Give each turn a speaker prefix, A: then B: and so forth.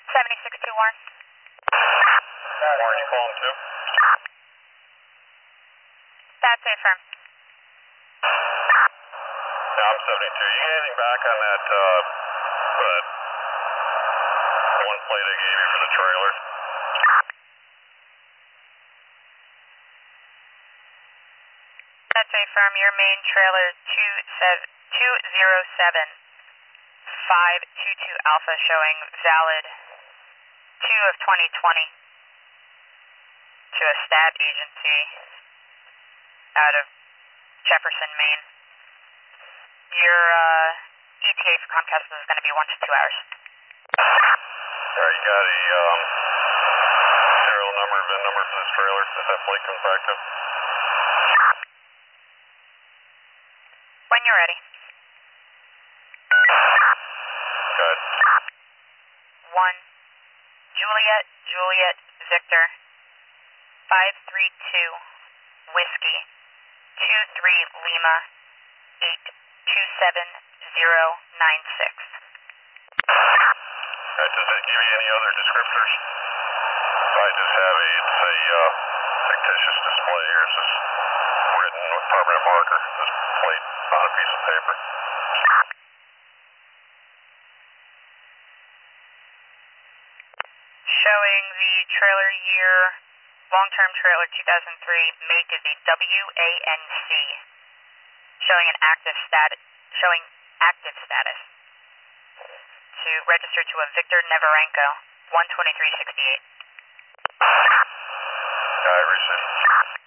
A: 76-2 Warren.
B: Warren, you calling too?
A: That's a firm.
B: Yeah, I'm 72. You get anything back on that one plate I gave you for the trailer?
A: That's a firm. Your main trailer 207-522 Alpha showing valid 2 of 2020 to a stab agency out of Jefferson, Maine. Your ETA for Comcast is going to be 1 to 2 hours.
B: Alright, you got a serial number, VIN number for this trailer that plate comes back to?
A: When you're ready.
B: Good.
A: 1 Juliet Victor 532 Whiskey 23 Lima 827096.
B: Does it give you any other descriptors? I just have it's a fictitious display here. It's just written with permanent marker, this plate on a piece of paper.
A: Showing the trailer year, long-term trailer 2003, make is a WANC, showing active status. To register to a Victor Neverenko, 12368.
B: I received.